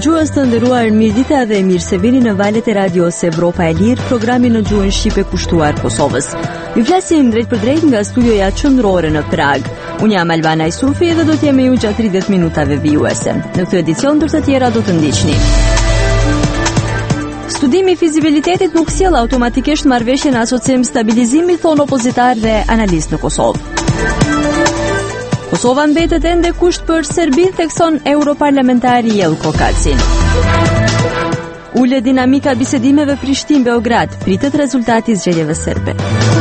Dëgjues të nderuar, mirëdita dhe mirë se vini në valët e radios Evropa e Lirë, programin në gjuhën shqipe kushtuar Kosovës. Ju flasim drejt për drejt nga studioja qendrore në Prag. Unë jam Albana Isufi dhe do të jem me ju gjatë 30 minutave vijuese. Në këtë edicion ndër të tjera do të ndiqni. Studimi i fizibilitetit nuk sjell automatikisht marrëveshjen asocim stabilizimi, thon opozitar dhe analist në Kosovë. Kosova mbetet ende kusht për Serbinë, thekson europarlamentari Jelko Kacin. Ule dinamika bisedimeve Prishtinë-Beograd, pritet rezultati i zgjedhjeve serbe.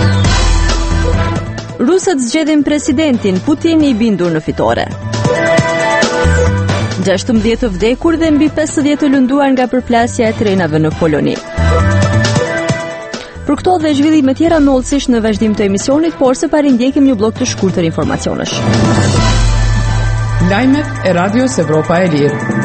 Rusët zgjedhin presidentin, Putin i bindur në fitore. 16 të vdekur dhe mbi 50 të lënduar nga përplasja e trenave në Poloni. Për këto dhe zhvillime tjera mëllësish në vazhdim të emisionit, por së pari ndjekim një blok të shkurtër informacionesh. Lajmet e Radios Evropa e Lirë.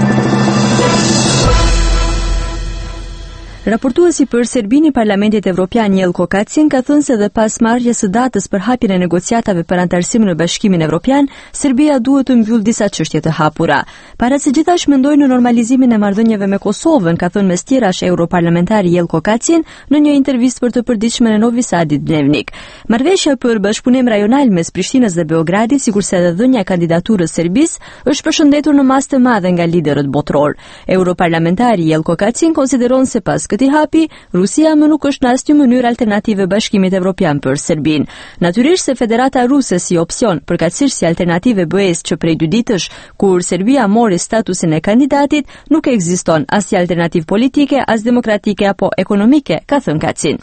Raportuesi për Serbinë i Parlamentit Evropian Jelko Kacin ka thënë se dhe pas marrjes së datës për hapjen e negociatave për antarësim në Bashkimin Evropian, Serbia duhet të mbyllë disa çështje të hapura. Para se gjithashtu mendojnë në normalizimin e marrëdhënieve me Kosovën, ka thënë mes tjerash europarlamentari Jelko Kacin në një intervistë për të përditshme në Novi Sadit Dnevnik. Marrëveshja për bashkëpunim rajonal mes Prishtinës dhe Beogradit, sikurse edhe dhënia e kandidaturës Serbisë, është përshëndetur në masë të madhe nga liderët botror. Europarlamentari Jelko Kacin konsideron se pas këtij hapi, Rusia më nuk është në asnjë mënyrë alternative Bashkimit Evropian për Serbinë. Natyrisht se Federata Ruse si opsion, përkatësisht si alternative BE-s që prej 2 ditësh, kur Serbia mori statusin e kandidatit, nuk ekziston as si alternativë politike, as demokratike apo ekonomike, ka thënë Kacin.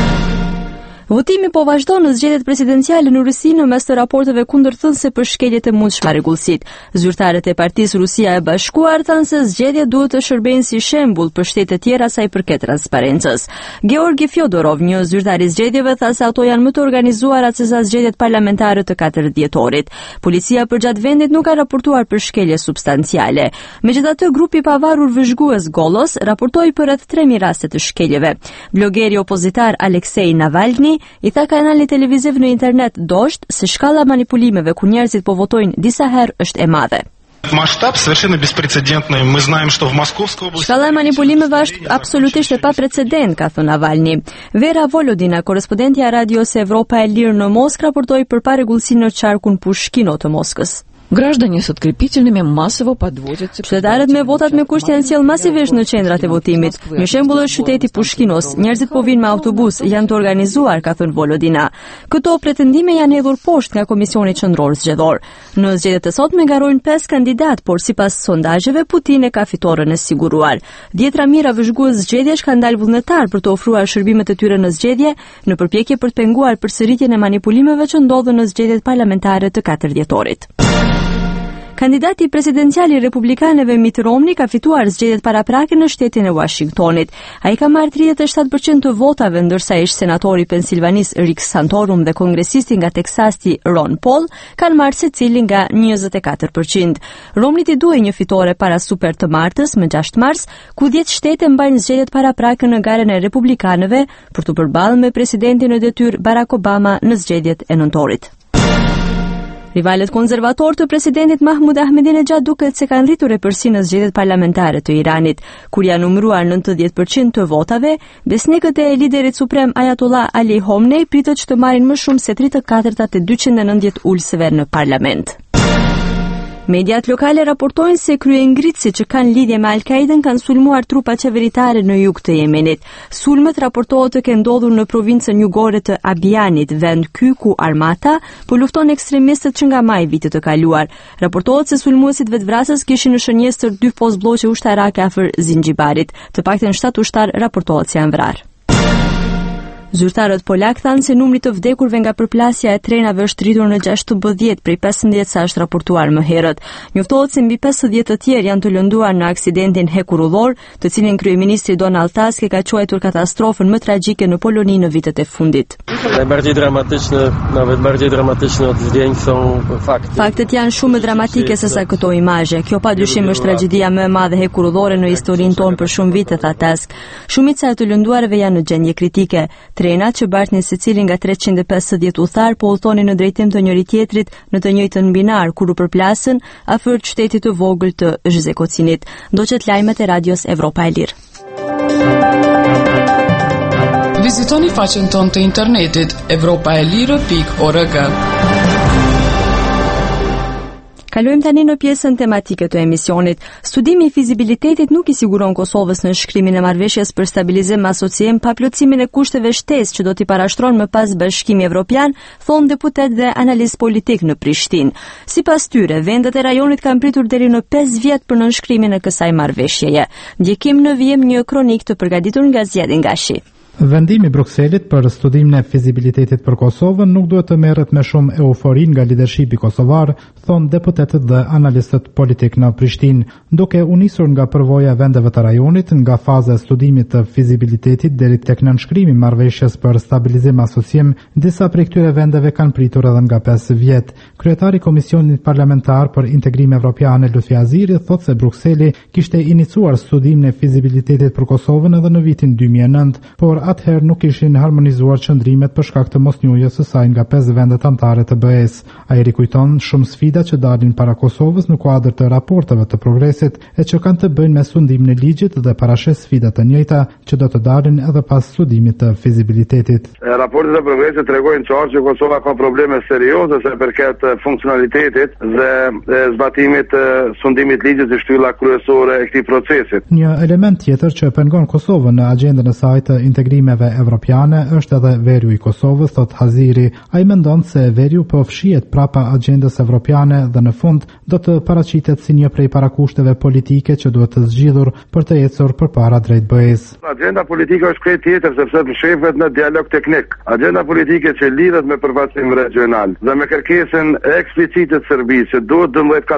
Votimi po vazhdon në zgjedhjet presidenciale në Rusi në mes të raporteve kundërthënëse për shkeljet e mundshme rregullsit. Zyrtarët e Partisë Rusia e Bashkuar thanë se zgjedhjet duhet të shërbejnë si shembull për shtete tjera sa i përket transparencës. Georgi Fjodorov, një zyrtar i zgjedhjeve, tha se ato janë më të organizuara se sa zgjedhjet parlamentare të 4 dhjetorit. Policia përgjatë vendit nuk ka raportuar për shkelje substanciale. Megjithatë, grupi i pavarur vëzhgues Golos raportoi për rreth 3000 raste të shkeljeve. Blogeri opozitar Aleksej Navalny i tha kanalit televiziv në internet Dozhd se shkalla manipulimeve ku njerëzit po votojnë disa herë është e madhe. Масштаб совершенно беспрецедентный. Мы знаем, что в Московской области... Shkalla e manipulimeve është absolutisht e paprecedent, ka thënë Navalny. Vera Volodina, korespondentja e Radios Evropa e Lirë në Moskë, raportoi për parregullsi në qarkun Pushkino të Moskës. Граждане с открепительными массово подвозят. Qytetarët me votat me kusht janë sjell masivisht në qendrat e votimit. Një shembull është qyteti Pushkinos. Njerëzit po vinë me autobus, janë të organizuar, ka thënë Volodina. Këto pretendime janë hedhur poshtë nga Komisioni Qendror Zgjedhor. Në zgjedhjet e sotme ngarojnë 5 kandidat, por sipas sondazheve Putin e ka fitoren e siguruar. 10 mijëra vëzhgues zgjedhjesh kanë dalë vullnetar për të ofruar shërbimet e tyre në zgjedhje, në përpjekje për të penguar përsëritjen e manipulimeve që ndodhen në zgjedhjet parlamentare të 4 dhjetorit. Kandidati presidencial i republikanëve Mitt Romney ka fituar zgjedhjet paraprake në shtetin e Washingtonit. Ai ka marrë 37% të votave, ndërsa ish senatori i Pensilvanisë Rick Santorum dhe kongresisti nga Teksasi Ron Paul kanë marrë secili nga 24%. Romney i duhej një fitore para super të martës, më 6 mars, ku 10 shtete mbajnë zgjedhjet paraprake në garën e republikanëve për të përballë me presidentin në detyrë Barack Obama në zgjedhjet e nëntorit. Rivalet konservator të presidentit Mahmud Ahmadinejad duket se kanë rritur epërsi në zgjedhjet parlamentare të Iranit, kur janë numëruar 90% të votave. Besnikët e liderit suprem Ayatollah Ali Khamenei pritet që të marrin më shumë se 3/4 të 290 ulësve në parlament. Mediat lokale raportojnë se kryengritësit që kanë lidhje me Al-Qaiden kanë sulmuar trupa qeveritare në jug të Yemenit. Sulmet raportohet të kenë ndodhur në provincën jugore të Abianit, vend ky ku armata po lufton ekstremistët që nga maj vitit të kaluar. Raportohet se sulmuesit vetvrasës kishin në shënjestër 2 pozbllloqe ushtarake afër Zinxhibarit. Të paktën 7 ushtar raportohet se janë vrarë. Zyrtarët polak thanë se numri të vdekurve nga përplasja e trenave është rritur në 16 prej 15 sa është raportuar më herët. Njoftohet se mbi 50 të tjerë janë të lënduar në aksidentin hekurullor, të cilin kryeministri Donald Tusk e ka quajtur katastrofën më tragjike në Poloni në vitet e fundit. Faktet janë shumë më dramatike se sa këto imazhe. Kjo padyshim është tragjedia më e madhe hekurullore në historinë tonë për shumë vite, tha Tusk. Shumica e të lënduarve janë në gjendje kritike. Trenat që bartnin secili nga 350 udhëtar po udhtonin në drejtim të njëri tjetrit në të njëjtën binar kur u përplasën afër qytetit të vogël të Zhezhekocinit. Ndoqet lajmet e Radios Evropa e Lirë. Vizitoni faqen tonë të internetit evropaelire.org. Kalojmë tani në pjesën tematike të emisionit. Studimi i fizibilitetit nuk i siguron Kosovës në shkrimin e marrëveshjes për stabilizim asociem pa plotësimin e kushteve shtesë që do t'i parashtron më pas Bashkimi Evropian, thon deputet dhe analist politik në Prishtinë. Sipas tyre, vendet e rajonit kanë pritur deri në 5 vjet për nënshkrimin e kësaj marrëveshjeje. Ndjekim në vijim një kronik të përgatitur nga Zjadin Gashi. Vendimi i Brukselit për studimin e fizibilitetit për Kosovën nuk duhet të merret me shumë eufori nga lidershipi kosovar, thon deputetët dhe analistët politik në Prishtinë, duke u nisur nga përvoja e vendeve të rajonit, nga faza e studimit të fizibilitetit deri tek nënshkrimi i marrëveshjes për stabilizim asociem. Disa prej këtyre vendeve kanë pritur edhe nga 5 vjet. Kryetari i Komisionit Parlamentar për Integrim Evropian Lutfi Aziri thotë se Brukseli kishte iniciuar studimin e fizibilitetit për Kosovën edhe në vitin 2009, por atëherë nuk ishin harmonizuar qëndrimet për shkak të mosnjohjes së saj nga 5 vendet anëtare të BE-s. Ai rikujton shumë sfida që dalin para Kosovës në kuadër të raporteve të progresit e që kanë të bëjnë me sundimin e ligjit dhe parashes sfida të njëjta që do të dalin edhe pas studimit të fizibilitetit. Raportet e progresit tregojnë qartë që Kosova ka probleme serioze sa përket funksionalitetit dhe zbatimit të sundimit ligjit të shtylla kryesore e këtij procesi. Një element tjetër që pengon Kosovën në agjendën e saj të integrimeve evropiane është edhe veriu i Kosovës, thot Haziri. Ai mendon se veriu po fshihet prapa agjendës evropiane dhe në fund do të paraqitet si një prej parakushteve politike që duhet të zgjidhur për të ecur përpara drejt BE-s. Agjenda politike është krejt tjetër sepse fshehet në dialog teknik. Agjenda politike që lidhet me përfaqësim regional dhe me kërkesën eksplicite të Serbisë që duhet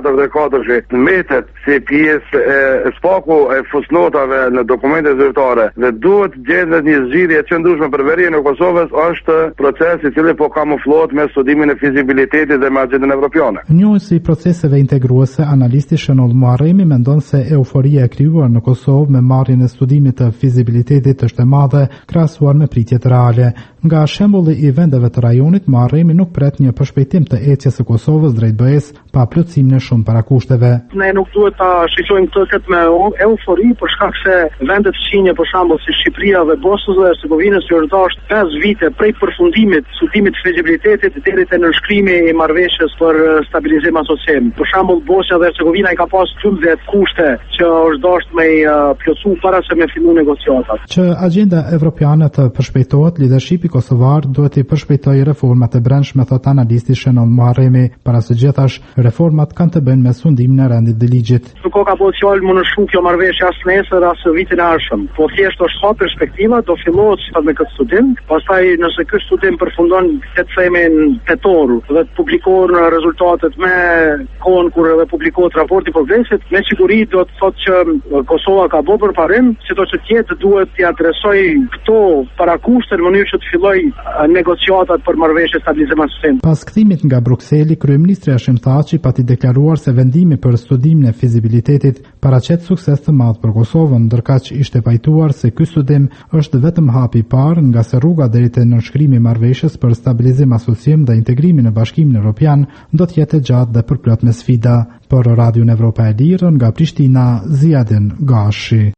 1244 të mbetet si pjesë e spaku e fusnotave në dokumente zyrtare dhe duhet gjendet një zgjidhje e qëndrueshme për verinë e Kosovës është proces i cili po kamuflohet me studimin e fizibilitetit dhe me agjendën evropiane. Njohësi i proceseve integruese, analisti Shënoll Muharremi mendon se euforia e krijuar në Kosovë me marrjen e studimit të fizibilitetit është e madhe krahasuar me pritjet reale. Nga shembulli i vendeve të rajonit, Muharremi nuk pret një përshpejtim të ecjes së Kosovës drejt BE-s pa plotësimin e shumë parakushteve. Ne nuk duhet ta shiqojmë këtë me eufori për shkak se vendet fqinje për shembull si Shqipëria dhe Bosnjë dhe Hercegovina që është dashur 5 vite prej përfundimit studimit të fizibilitetit deri te nënshkrimi i marrëveshjes për stabilizim asociem. Për shembull Bosnja dhe Hercegovina i ka pas 12 kushte që është dashur me plotësu para se me fillu negociatat. Që agjenda evropiane të përshpejtohet, lidershipi kosovar duhet të përshpejtojë reformat e brendshme, thot analisti Shënoll Muharremi. Para së gjithash, reformat kanë të bëjnë me sundimin e rendit të ligjit. Nuk ka potencial më në shumë kjo marrëveshje as nesër as vitin e ardhshëm. Po thjesht është ha perspektiva, do fillohet me këtë studim, pastaj nëse ky studim përfundon të themin tetor dhe të publikohen rezultatet me kohën kur edhe publikohet raporti i progresit, me siguri do të thotë që Kosova ka bërë përparim, sidoqë që tjetë duhet t'i adresoj këto parakushte në mënyrë që të filloj negociatat për marrëveshje stabilizim asociem. Pas kthimit nga Brukseli, kryeministri Hashim Thaçi pati deklaruar se vendimi për studimin e fizibilitetit paraqet sukses të madh për Kosovën, ndërkaq ishte pajtuar se ky studim është vetëm hapi i parë, nga se rruga deri te nënshkrimi i marrëveshjes për stabilizim asociem dhe integrimin në Bashkimin Evropian do të jetë gjatë dhe përplot me sfida. Për Radion Evropa e Lirë, nga Prishtina, Zjadin Gashi.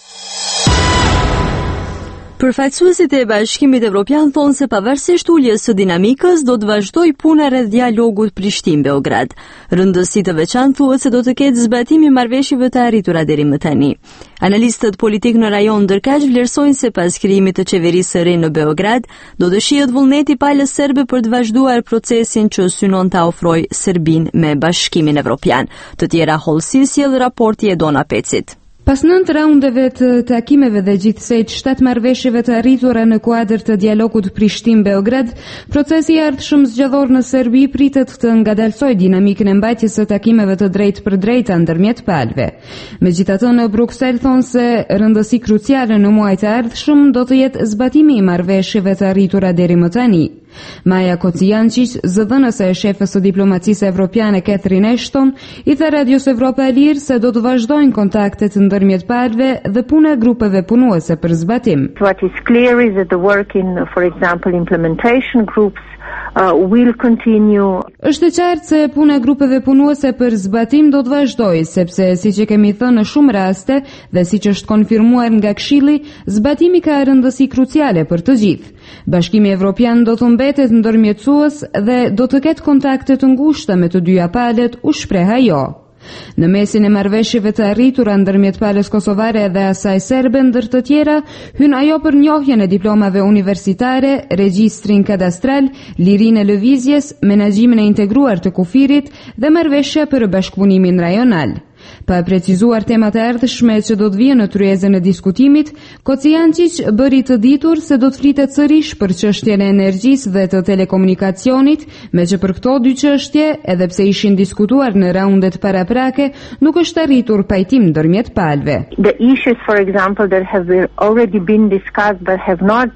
Përfaqësuesit e Bashkimit Evropian thonë se pavarësisht uljes së dinamikës do të vazhdojë puna rreth dialogut Prishtinë-Beograd. Rëndësi të veçantë thuhet se do të ketë zbatimi i marrëveshjeve të arritura deri më tani. Analistët politik në rajon ndërkaq vlerësojnë se pas krijimit të qeverisë së re në Beograd, do të shihet vullneti i palës serbe për të vazhduar procesin që synon ta ofrojë Serbinë me Bashkimin Evropian. Të tjera hollësi sjell raporti e Dona Pecit. Pas 9 raundeve të takimeve dhe gjithsejt 7 marrëveshjeve të arritura në kuadër të dialogut Prishtinë-Beograd, procesi i ardhshëm zgjedhor në Serbi pritet të ngadalsojë dinamikën e mbajtjes së takimeve të drejtë për drejta ndërmjet palëve. Megjithatë, në Bruksel thonë se rëndësi kruciale në muajt e ardhshëm do të jetë zbatimi i marrëveshjeve të arritura deri më tani. Maja Kocijančić, zëdhënëse e shefës së diplomacisë evropiane Catherine Ashton, i tha Radios Evropa e Lirë se do të vazhdojnë kontaktet ndërmjet palëve dhe puna e grupeve punuese për zbatim. What is clear is that the work in, for example, implementation groups will continue. Është e qartë se puna e grupeve punuese për zbatim do të vazhdojë, sepse siç e kemi thënë në shumë raste dhe siç është konfirmuar nga Këshilli, zbatimi ka rëndësi kruciale për të gjithë. Bashkimi Evropian do të mbetet ndërmjetësues dhe do të ketë kontakte të ngushta me të dyja palët, u shpreh ajo. Në mesin e marrëveshjeve të arritura ndërmjet palës kosovare dhe asaj serbe, ndër të tjera, hyn ajo për njohjen e diplomave universitare, regjistrin kadastral, lirinë e lëvizjes, menaxhimin e integruar të kufirit dhe marrëveshja për bashkëpunimin rajonal. Pa precizuar temat e ardhshme që do të vijnë në tryezën e diskutimit, Kocijančić bëri të ditur se do të flitet sërish për çështjen e energjisë dhe të telekomunikacionit, me që për këto dy çështje, edhe pse ishin diskutuar në raundet paraprake, nuk është arritur pajtim ndërmjet palëve. The issues, for example, that have already been discussed but have not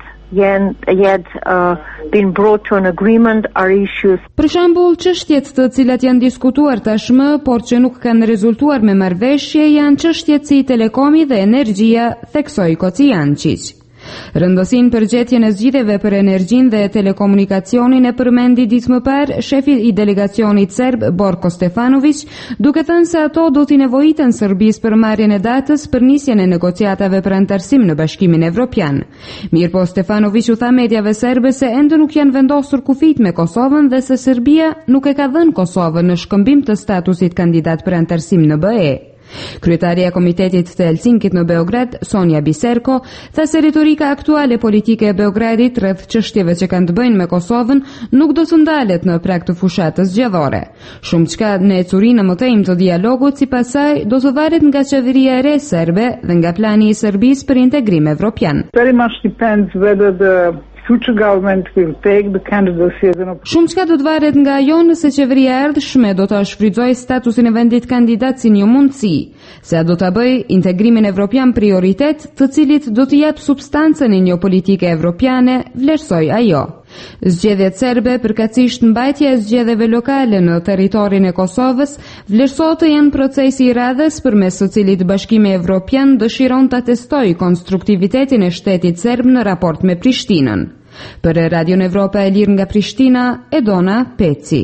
yet been brought to an agreement are issues. Për shembull, çështjet të cilat janë diskutuar tashmë, por që nuk kanë rezultuar me marrëveshje, janë çështjet si telekomi dhe energjia, theksoi Kocijančić. Rëndësinë për gjetjen e zgjidhjeve për energjinë dhe telekomunikacionin e përmendi ditë më parë shefi i delegacionit serb Borko Stefanović, duke thënë se ato do t'i nevojiten Serbisë për marrjen e datës për nisjen e negociatave për antarësim në Bashkimin Evropian. Mirpo Stefanović u tha mediave serbe se ende nuk janë vendosur kufijt me Kosovën dhe se Serbia nuk e ka dhënë Kosovën në shkëmbim të statusit kandidat për antarësim në BE. Kryetaria e Komitetit të Helsinkit në Beograd, Sonja Biserko, tha se retorika aktuale politike e Beogradit rreth çështjeve që kanë të bëjnë me Kosovën nuk do të ndalet në prag të fushatës zgjedhore. Shumë çka në ecurinë më tej të dialogut sipas saj do të varet nga qeveria e re serbe dhe nga plani i Serbisë për integrim evropian. Very much depends whether the future government will take the candidacy as an option. Shumë çka do të varet nga ajo nëse qeveria e ardhshme do ta shfrytëzojë statusin e vendit kandidat si një mundësi, se do ta bëjë integrimin evropian prioritet, të cilit do të jap substancën e një politike evropiane, vlerësoi ajo. Zgjedhjet serbe, përkatësisht mbajtja e zgjedhjeve lokale në territorin e Kosovës, vlerësohet të janë procesi i radhës përmes së cilit Bashkimi Evropian dëshiron ta testojë konstruktivitetin e shtetit serb në raport me Prishtinën. Për Radion Evropa e Lirë nga Prishtina, Edona Peci.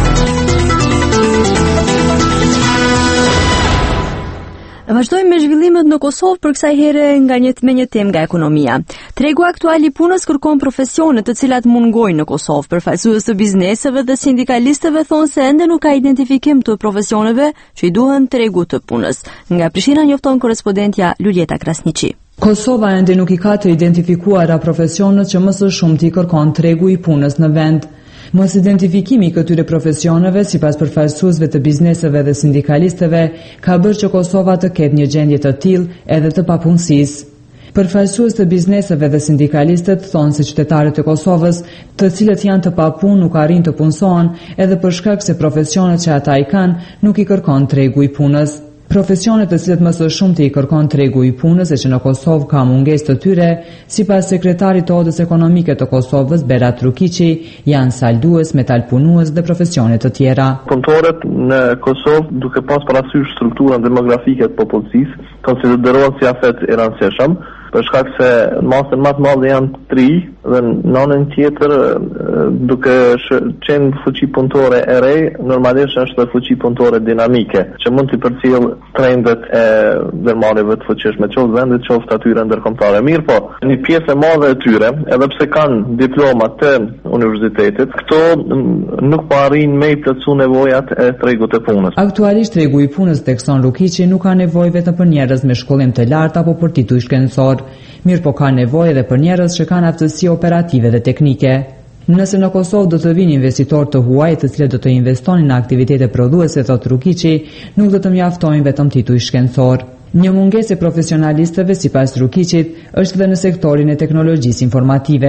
Vazhdojmë me zhvillimet në Kosovë për kësaj here me një temë nga ekonomia. Tregu aktual i punës kërkon profesione të cilat mungojnë në Kosovë. Përfaqësues të bizneseve dhe sindikalistëve thonë se ende nuk ka identifikim të profesioneve që i duhen tregu të punës. Nga Prishtina njofton korrespondentja Luljeta Krasniqi. Kosova ende nuk i ka të identifikuara profesionet që më së shumti kërkon tregu i punës në vend. Mos identifikimi këtyre profesioneve, sipas përfaqësuesve të bizneseve dhe sindikalistëve, ka bërë që Kosova të ketë një gjendje të tillë edhe të papunësisë. Përfaqësues të bizneseve dhe sindikalistët thonë se qytetarët e Kosovës, të cilët janë të papunë, nuk arrin të punësohen, edhe për shkak se profesionet që ata i kanë nuk i kërkon tregu i punës. Profesionet të cilët më së shumti i kërkon tregu i punës e që në Kosovë ka mungesë të tyre, sipas sekretarit të Odës Ekonomike të Kosovës, Berat Rukiqi, janë saldues, metalpunues dhe profesione të tjera. Punëtorët në Kosovë, duke pas parasysh strukturën demografike të popullsisë, konsiderohen si afet i rëndësishëm, për shkak se masën më të madhe janë 3 dhe në anën tjetër duke qenë fuqi punëtore e re, normalisht është dhe fuqi punëtore dinamike, që mund të përcjell trendet e ndërmarrjeve të fuqishme qoftë vendit, qoftë atyre ndërkombëtare. Mirë po, një pjesë e madhe e tyre, edhe pse kanë diploma të universitetit, këto nuk po arrin me i plotësu nevojat e tregut të punës. Aktualisht tregu i punës tekson Lukiqi nuk ka nevojë vetëm për njerëz me shkollim të lartë apo për titull shkencor, mirë po ka nevojë edhe për njerëz që kanë aftësi operative dhe teknike. Nëse në Kosovë do të vinë investitorë të huaj të cilët do të investonin në aktivitete prodhuese, thot Rukiqi, nuk do të mjaftojnë vetëm titull shkencor. Një mungesë e profesionalistëve sipas Rukiqit është edhe në sektorin e teknologjisë informative.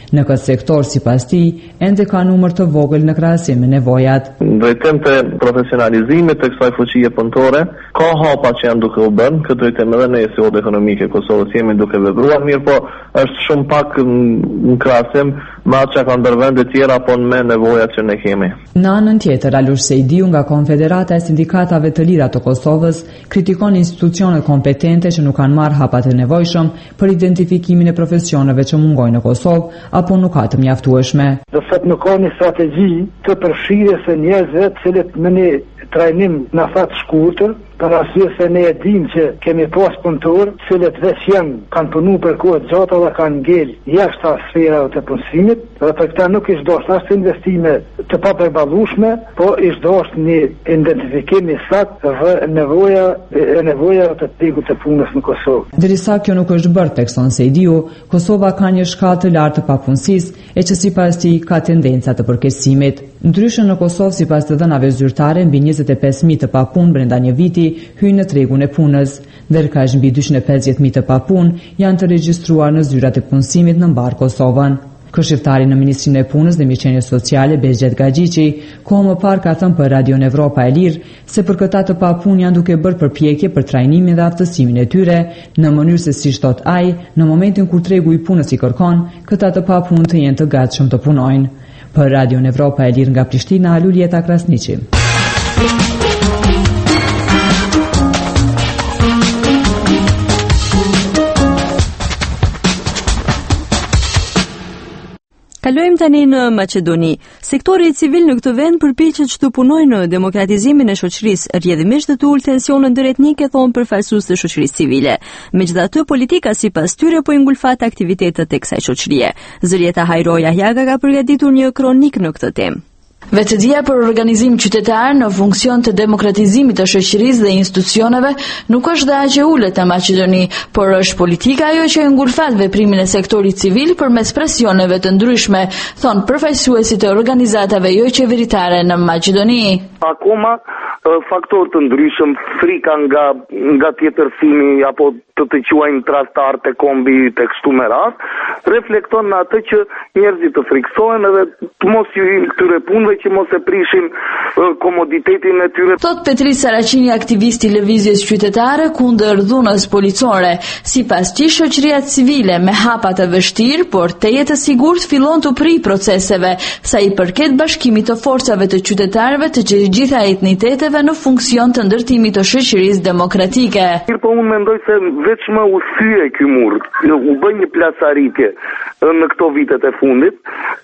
Në këtë sektor, sipas tij, ende ka numër të vogël në krahasim me nevojat. Drejtim të profesionalizimit të kësaj fuqie punëtore, ka hapa që janë duke u bërë, këtë drejtim edhe ne si odë ekonomike Kosovës jemi duke vepruar mirë, po është shumë pak në krahasim me atë që ka ndër vende tjera, po me nevojat që ne kemi. Në anën tjetër, Alush Sejdiu nga Konfederata e Sindikatave të Lira të Kosovës kritikon institucionet kompetente që nuk kanë marrë hapat e nevojshëm për identifikimin e profesioneve që mungojnë në Kosovë apo nuk ka të mjaftueshme. Do thot nuk ka një strategji të përfshirjes së njerëzve të cilët me një trajnim në fat shkurtër, për arsye se ne e dim që kemi pas punëtorë të cilët veç kanë punu për kohë të gjata dhe kanë ngel jashtë sferave të punësimit, dhe për këta nuk ishtë dosht ashtë investime të papërballueshme, po ishtë dosht një identifikim i saktë dhe nevoja të tegut të punës në Kosovë. Derisa kjo nuk është bërë, thekson Sejdiu, Kosova ka një shkallë të lartë të papunësisë e që sipas tij ka tendenca të përkesimit. Ndryshe në Kosovë, sipas të dhënave zyrtare, mbi 25.000 të papunë brenda një viti hyjnë në tregun e punës, ndërkaq mbi 250.000 të papunë janë të regjistruar në zyrat e punësimit në mbar Kosovën. Këshilltari në Ministrinë e Punës dhe Mirëqenies Sociale Bezgjet Gaxhiçi kohë më parë ka thënë për Radio Evropa e Lirë se për këta të papunë janë duke bërë përpjekje për trajnimin dhe aftësimin e tyre, në mënyrë se siç thot ai, në momentin kur tregu i punës i kërkon, këta të papunë të jenë të gatshëm të punojnë. Për Radio Evropa e Lirë nga Prishtina, Lulieta Krasniqi. Kalojmë tani në Maqedoni. Sektori civil në këtë vend përpiqet që të punojë në demokratizimin e shoqërisë, rrjedhimisht të ulë tensionë ndëretnike, thonë përfaqësues të shoqërisë civile. Megjithatë, politika sipas tyre po i ngulfat aktivitetet e kësaj shoqërie. Zërieta Hajroja Jaga ka përgatitur një kronik në këtë temë. Vetëdia për organizim qytetar në funksion të demokratizimit të shoqërisë dhe institucioneve nuk është dhe aq e ulët në Maqedoni, por është politika ajo që ngulfat veprimin e sektorit civil përmes presioneve të ndryshme, thonë përfaqësuesit të organizatave jo qeveritare në Maqedoni. Akoma faktor të ndryshëm, frika nga tjetërsimi apo të quajmë trastar të kombi të kështu me rast, reflekton në atë që njerëzit të friksohen edhe të mos ju hinë këtyre punëve që mos e prishim komoditetin e tyre. Thot Petri Saraqini, aktivisti i lëvizjes qytetare kundër dhunës policore. Sipas tij, shoqëria civile me hapa të vështirë, por teje të sigurt fillon të prij proceseve sa i përket bashkimit të forcave të qytetarëve të gjitha etniteteve në funksion të ndërtimit të shoqërisë demokratike. Po unë mendoj se veç më u thye ky mur, u bën një plasaritje në këto vitet e fundit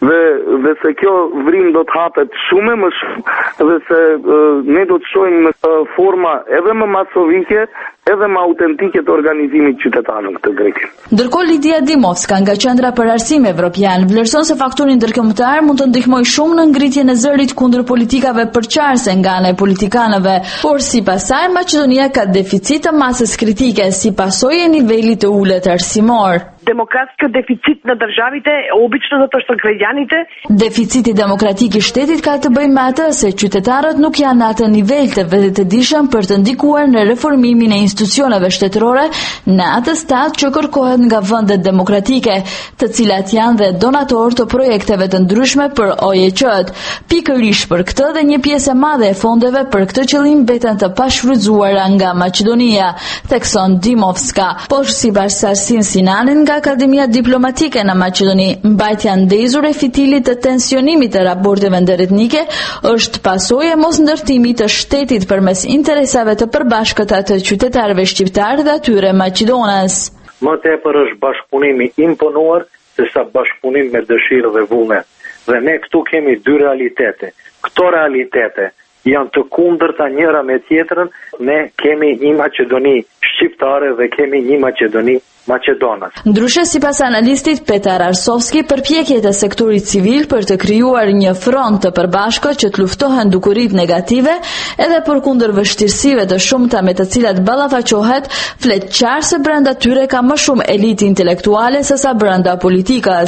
dhe se kjo vrim do të hapet shumë më shumë dhe se ne do të shohim në forma edhe më masovike edhe më autentike të organizimit qytetar në këtë drejtim. Ndërkohë Lidia Dimovska nga Qendra për Arsim Evropian vlerëson se faktori ndërkombëtar mund të ndihmojë shumë në ngritjen e zërit kundër politikave përqarse nga ana e politikanëve, por sipas saj Maqedonia ka deficit të masës kritike si pasojë e nivelit të ulët arsimor. Demokratski deficit në državite, obično zato što građanite. Deficiti demokratik i shtetit ka të bëjë me atë se qytetarët nuk janë në atë nivel të vetëdijshëm për të ndikuar në reformimin e institucioneve shtetërore në atë stat që kërkohet nga vendet demokratike, të cilat janë dhe donator të projekteve të ndryshme për OEQ-t. Pikërisht për këtë dhe një pjesë e madhe e fondeve për këtë qëllim mbeten të pashfrytzuara nga Maqedonia, thekson Dimovska. Por sipas Sarsin Sinanin nga Akademia Diplomatike në Maqedoni, mbajtja ndezur e fitilit të tensionimit të raporteve ndërretnike është pasojë e mos ndërtimit të shtetit përmes interesave të përbashkëta të qytetarëve shqiptar dhe atyre maqedonës. Më tepër është bashkëpunimi imponuar se sa bashkëpunim me dëshirë dhe vullnet. Dhe ne këtu kemi dy realitete. Këto realitete janë të kundërta njëra me tjetrën. Ne kemi një Maqedoni shqiptare dhe kemi një Maqedoni maqedonas. Ndryshe, sipas analistit Petar Arsovski, përpjekjet e sektorit civil për të krijuar një front të përbashkët që të luftohen dukuritë negative edhe përkundër vështirësive të shumta me të cilat ballafaqohet, flet qartë se brenda tyre ka më shumë elitë intelektuale sesa brenda politikës.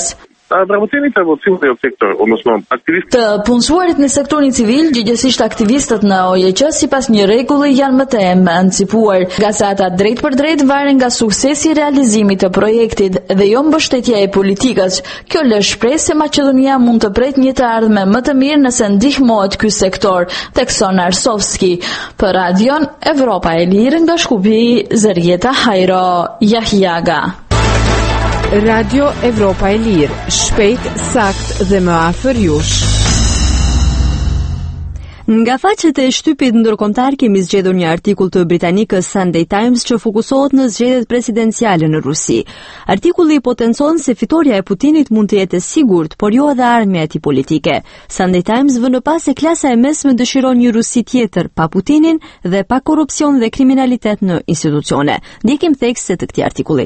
работените во цивилниот сектор, односно активисти. Të punësuarit në sektorin civil, gjithsesi aktivistët në OJQ sipas një rregulli janë më të emancipuar, nga sa ata drejt për drejt varen nga suksesi i realizimit të projektit dhe jo mbështetja e politikës. Kjo lë shpresë se Maqedonia mund të pret një të ardhme më të mirë nëse ndihmohet ky sektor, thekson Arsovski. Për Radion Evropa e Lirë nga Shkupi, Zërjeta Hajro, Jahjaga. Radio Evropa e Lirë, shpejt, sakt dhe më afër jush. Nga faqet e shtypit ndërkombëtar kemi zgjedhur një artikull të britanikës Sunday Times që fokusohet në zgjedhjet presidenciale në Rusi. Artikulli potencon se fitoria e Putinit mund të jetë e sigurt, por jo edhe ardhmja e tij politike. Sunday Times vën në pas se klasa e mesme dëshiron një Rusi tjetër pa Putinin dhe pa korrupsion dhe kriminalitet në institucione. Ndjekim thekset të këtij artikulli.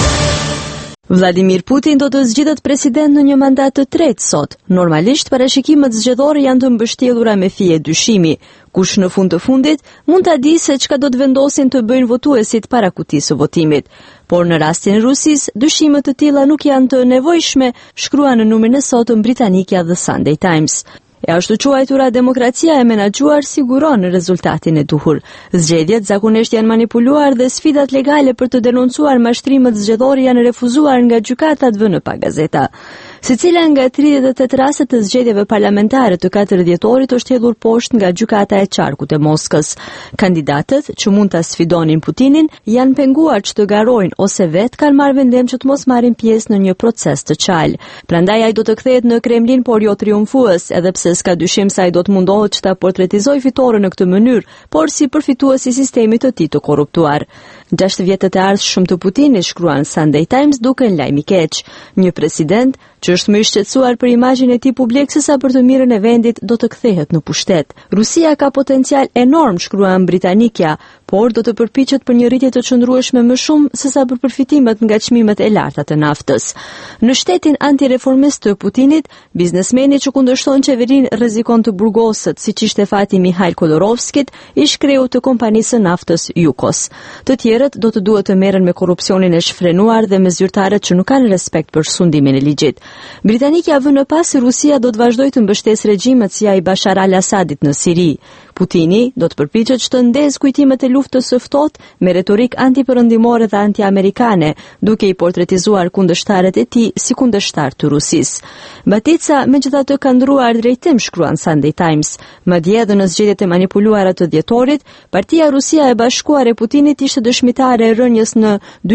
Vladimir Putin do të zgjidhet president në një mandat të tretë sot. Normalisht, parashikimet zgjedhore janë të mbështjellura me fije dyshimi. Kush në fund të fundit mund ta di se çka do të vendosin të bëjnë votuesit para kutisë së votimit. Por në rastin e Rusisë, dyshime të tilla nuk janë të nevojshme, shkruan në numrin e sotëm britanikja The Sunday Times. E ashtu quajtura demokracia e menaxhuar siguron rezultatin e duhur. Zgjedhjet zakonisht janë manipuluar dhe sfidat legale për të denoncuar mashtrimet zgjedhore janë refuzuar nga gjykatat vënë pa gazeta. Secila nga 38 rastet të zgjedhjeve parlamentare të 4 dhjetorit është hedhur poshtë nga gjykata e qarkut e Moskës. Kandidatët që mund ta sfidonin Putinin janë penguar që të garojnë ose vetë kanë marrë vendim që të mos marrin pjesë në një proces të qalë. Prandaj ai do të kthehet në Kremlin, por jo triumfues, edhe pse s'ka dyshim se ai do të mundohet që ta portretizojë fitoren në këtë mënyrë, por si përfitues i sistemit të tij të korruptuar. 6 vjetët e ardhshëm të Putinit, shkruan Sunday Times, duken lajm i keq. Një president që është më i shqetësuar për imazhin e tij publik sesa për të mirën e vendit do të kthehet në pushtet. Rusia ka potencial enorm, shkruan britanikja, por do të përpiqet për një rritje të qëndrueshme më shumë sesa për përfitimet nga çmimet e larta të naftës. Në shtetin antireformist të Putinit, biznesmeni që kundërshton qeverinë rrezikon të burgosët, siç ishte fati Mikhail Khodorkovskit, ish kreu të kompanisë së naftës Yukos. Të tjerët do të duhet të merren me korrupsionin e shfrenuar dhe me zyrtarët që nuk kanë respekt për sundimin e ligjit. Britanikja vën në pas se Rusia do të vazhdojë të mbështesë regjimet si ai Bashar al-Assadit në Siri. Putini do të përpiqet që të ndezë kujtimet e luftës së ftohtë me retorik antiperëndimore dhe antiamerikane, duke i portretizuar kundërshtarët e tij si kundërshtar të Rusisë. Batica megjithatë ka ndruar drejtim, shkruan Sunday Times. Madje edhe në zgjedhjet e manipuluara të dhjetorit, Partia Rusia e Bashkuar e Putinit ishte dëshmitare e rënjes në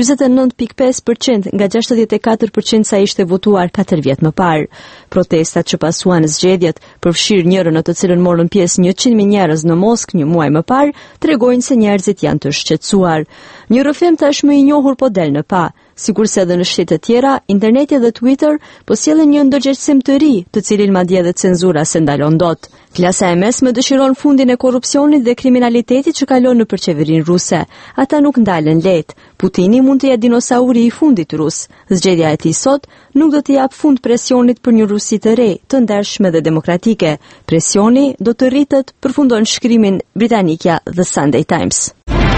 49.5% nga 64% sa ishte votuar 4 vjet më parë. Protestat që pasuan zgjedhjet, përfshirë njërën në të cilën morën pjesë 100.000 njerëz në Moskë një muaj më parë, tregojnë se njerëzit janë të shqetësuar. Një rrëfim tashmë i njohur po del në pa. Sikurse edhe në shtete tjera, interneti dhe Twitter po sjellin një ndërgjegjësim të ri, të cilin madje edhe cenzura se ndalon dot. Klasa e mesme dëshiron fundin e korrupsionit dhe kriminalitetit që kalon nëpër qeverinë ruse. Ata nuk ndalen lehtë. Putini mund të jetë dinosauri i fundit rus. Zgjedhja e tij sot nuk do të jap fund presionit për një Rusi të re, të ndershme dhe demokratike. Presioni do të rritet, përfundon shkrimin britanikja The Sunday Times.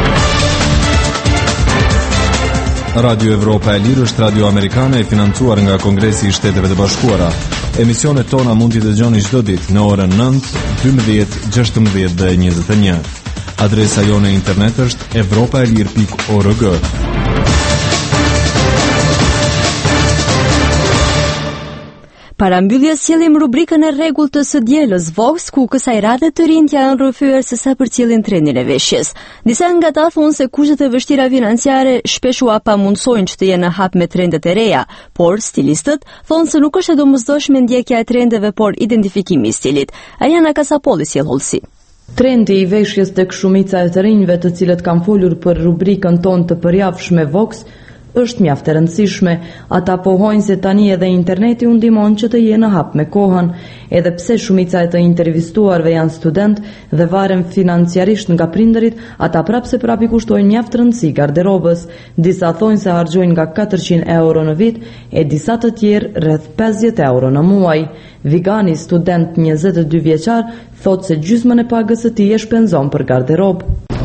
Radio Evropa e Lirë është radio amerikane e financuar nga Kongresi i Shteteve të Bashkuara. Emisionet tona mund t'i dëgjoni çdo ditë në orën 9, 12, 16 dhe 21. Adresa jone internet është europaelir.org. Para mbylljes sjellim rubrikën e rregullt të së dielës Vox, ku kësaj radhe të rinj janë rrëfyer se sa përcjellin trendin e veshjes. Disa nga ta thonë se kushtet e vështira financiare shpesh u pamundsojnë që të jenë në hap me trendet e reja, por stilistët thonë se nuk është e domosdoshme ndjekja e trendeve, por identifikimi i stilit. Ajana Kasapolli sjell hollësi. Trendi i veshjes tek shumica e të rinjve të cilët kanë folur për rubrikën tonë të përjavshme Vox është mjaft e rëndësishme. Ata pohojnë se tani edhe interneti u ndihmon që të jenë në hap me kohën, edhe pse shumica e të intervistuarve janë student dhe varen financiarisht nga prindërit, ata prapse i kushtojnë mjaft rëndësi garderobës. Disa thonë se harxojnë nga 400 euro në vit e disa të tjerë rreth 50 euro në muaj. Vigani, student 22 vjeçar, thotë se gjysmën e pagës së tij e shpenzon për garderobë.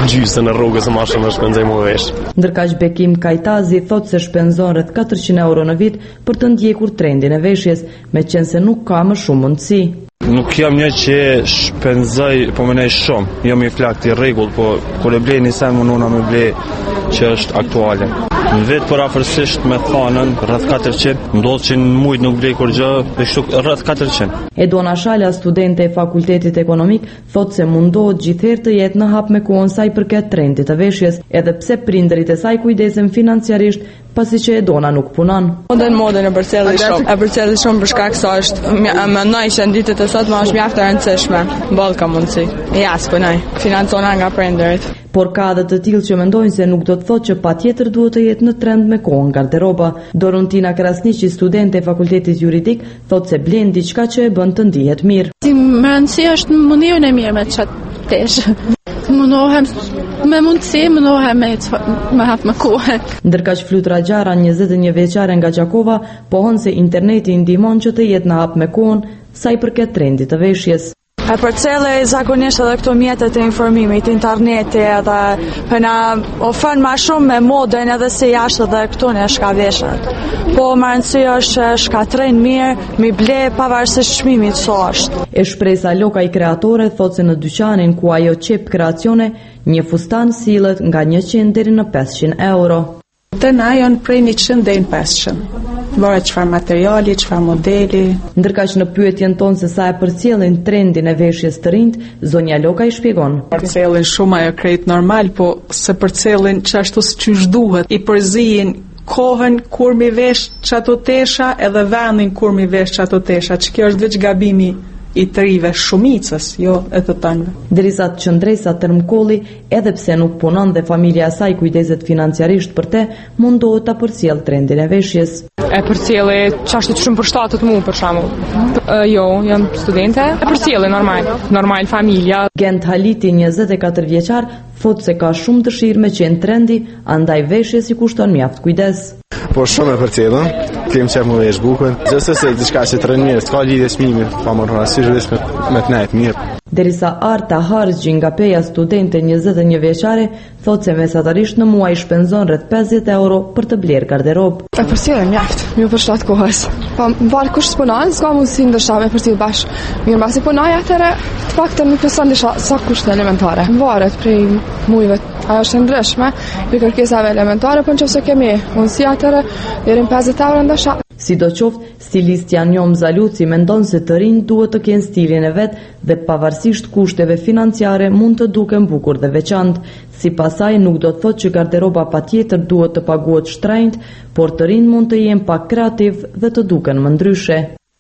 gjysën e rrugës më shumë shpenzoj më vesh. Ndërkaq Bekim Kajtazi thot se shpenzon rreth 400 euro në vit për të ndjekur trendin e veshjes, meqense nuk ka më shumë mundësi. Nuk jam një që shpenzoj po më nej shumë, jam i flakti rregull, po kur e blej një sen më nuna me blej që është aktuale. Në vetë për afërsisht me thanën rreth 400, ndodh që në mujt nuk blej kur gjë, e kështu rreth 400. Edona Shala, studente e Fakultetit Ekonomik, thot se mundohet gjithherë të jetë në hap me kohën saj përket trendit të veshjes, edhe pse prindërit e saj kujdesen financiarisht, pasi që Edona nuk punon. Modën e përcjelli shumë. E përcjelli shumë për shkak se është mendoj që në ditët e sotme është mjaft e rëndësishme. Boll ka mundësi. Ja, punoj. Financona nga prindërit. Por ka edhe të tillë që mendojnë se nuk do të thotë që patjetër duhet të jetë në trend me kohën garderoba. Dorontina Krasniqi, studente e Fakultetit Juridik, thotë se blen diçka që e bën të ndihet mirë. Si më rëndësi është mundimin e mirë me çat tesh. Mundohem me mundësi, mundohem me hap me kohë. Ndërkaq Flutra Gjara, 21 vjeçare nga Gjakova, pohon se interneti i ndihmon që të jetë në hap me kohën sa i përket trendit të veshjes. E përcjellë zakonisht edhe këto mjetet e informimit, interneti edhe për na ofron më shumë me modën edhe se jashtë edhe këtu në shka veshët. Po më rëndësishme është që shka trend mirë, mi ble pavarësisht çmimit sa është. E shpresa Lokaj kreatore thotë se në dyqanin ku ajo qep kreacione, një fustan sillet nga 100 deri në 500 euro. Të na janë prej 100 deri në 500. Varet çfarë materiali, çfarë modeli. Ndërkaq në pyetjen tonë se sa e përcjellin trendin e veshjes të rinjt, zonja Lokaj shpjegon. Përcjellin shumë ajo krejt normal, po se përcjellin çashtu siç duhet. I përzijin kohën kur mi vesh çato tesha edhe vendin kur mi vesh çato tesha. Kjo është veç gabimi i të rive shumicës, jo e të tanëve. Derisa të qëndresa Tërmkolli, edhe pse nuk punon dhe familja e saj kujdeset financiarisht për te, mundohet ta përcjell trendin e veshjes. E përcjellë çashtu shumë për shtatët mu për shembull. Jo, jam studente. E përcjellë normal familja. Gent Haliti, 24 vjeçar, thot se ka shumë dëshirë me qenë trendi, andaj veshjes i kushton mjaft kujdes. Po shumë e përcjellë, kem çfarë më vesh bukën. Gjithsesi se diçka që trend mirë, ka lidhje çmimi, pa më rasti vetëm me të nejt mirë. Derisa Arta Harxhi nga Peja, studente 21 vjeçare, thot se mesatarisht në muaj shpenzon rreth 50 euro për të bler garderobë. E përcjellë mjaft, mirë për shtat kohës. Po mbar kush punon, s'ka mundësi ndoshta me përcjell bash. Mirë mbasi punoj atëre, të paktën nuk beson disha sa kushte elementare. Varet prej muajve. Ajo është ndryshme, për kërkesave elementare, por nëse kemi mundësi atëre deri në 50 euro ndoshta. Sidoqoftë, stilistja Njom Zaluci mendon se të rinj duhet të kenë stilin e vet dhe pavarësisht kushteve financiare mund të duken bukur dhe veçantë. Sipas saj nuk do të thotë që garderoba patjetër duhet të paguhet shtrenjtë, por të rinj mund të jenë pak kreativ dhe të duken më ndryshe.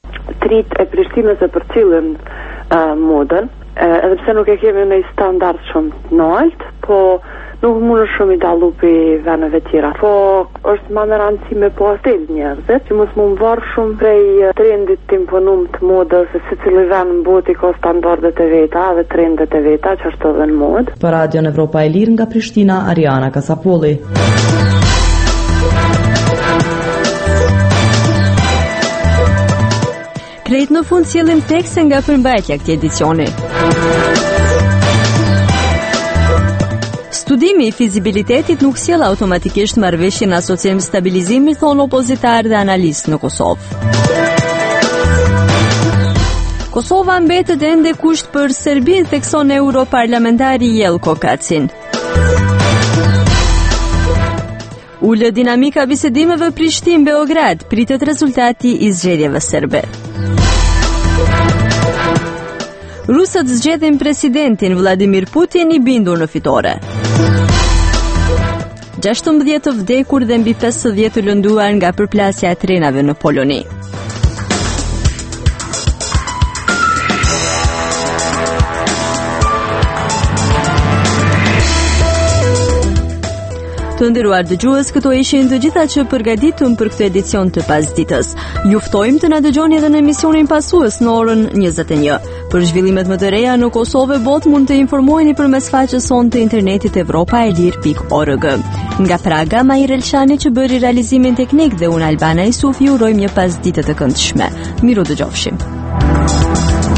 Trit e Prishtinës e përcjellin modën, edhe pse nuk e kemi në standard shumë nalt, po nuk mund shumë i dallu për veneve tjera. Po është më në rëndësi me po stil njerëzit, që mos mund varë shumë prej trendit të imponum të modës, se si cili ven në boti ka standardet e veta dhe trendet e veta, që është edhe në modë. Për Radion Evropa e Lirë nga Prishtina, Ariana Kasapolli. Krejt në fund sjellim tekste nga përmbajtja këtij edicioni. Studimi i fizibilitetit nuk sjell automatikisht marrëveshjen asociem stabilizimi, thon opozitar dhe analist në Kosovë. Kosova mbetet ende kusht për Serbinë, thekson europarlamentari Jelko Kacin. Ulë dinamika bisedimeve Prishtinë-Beograd, pritet rezultati i zgjedhjeve serbe. Rusët zgjedhin presidentin Vladimir Putin i bindur në fitore. 16 të vdekur dhe mbi 50 të lënduar nga përplasja e trenave në Poloni. Të nderuar dëgjues, këto ishin të gjitha që përgatitëm për këtë edicion të pasditës. Ju ftojmë të na dëgjoni edhe në emisionin pasues në orën 21. Për zhvillimet më të reja në Kosovë e botë mund të informoheni përmes faqes sonë të internetit evropaelir.org. Nga Praga, Mahir Elshani që bëri realizimin teknik dhe unë Albana Isuf ju urojmë një pasditë të këndshme. Miru dëgjofshim.